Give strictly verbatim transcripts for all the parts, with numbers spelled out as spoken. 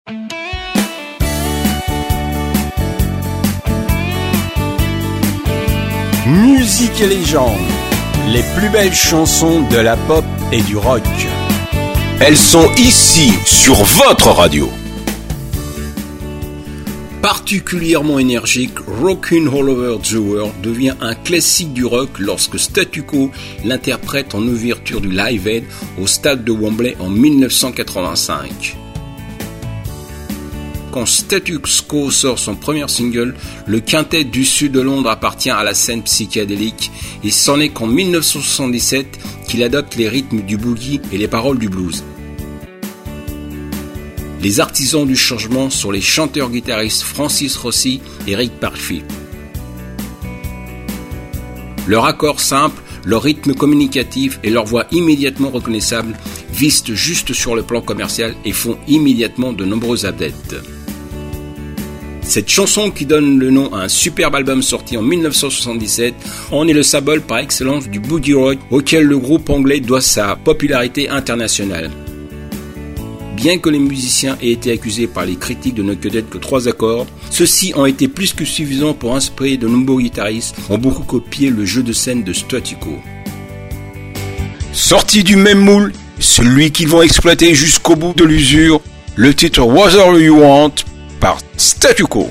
Musique et légende, les plus belles chansons de la pop et du rock. Elles sont ici, sur votre radio. Particulièrement énergique, Rockin' All Over the World devient un classique du rock lorsque Statu Quo l'interprète en ouverture du Live Aid au stade de Wembley en dix-neuf cent quatre-vingt-cinq. Quand Statu Quo sort son premier single, le quintet du sud de Londres appartient à la scène psychédélique et c'en est qu'en dix-neuf cent soixante-dix-sept qu'il adopte les rythmes du boogie et les paroles du blues. Les artisans du changement sont les chanteurs-guitaristes Francis Rossi et Rick Parfitt. Leur accord simple, leur rythme communicatif et leur voix immédiatement reconnaissable visent juste sur le plan commercial et font immédiatement de nombreux adeptes. Cette chanson qui donne le nom à un superbe album sorti en dix-neuf cent soixante-dix-sept en est le symbole par excellence du boogie rock auquel le groupe anglais doit sa popularité internationale. Bien que les musiciens aient été accusés par les critiques de ne connaître que trois accords, ceux-ci ont été plus que suffisants pour inspirer de nombreux guitaristes ont beaucoup copié le jeu de scène de Statu Quo. Sorti du même moule, celui qu'ils vont exploiter jusqu'au bout de l'usure, le titre Whatever You Want par Statu Quo.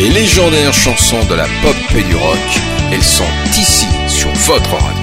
Les légendaires chansons de la pop et du rock, elles sont ici sur votre radio.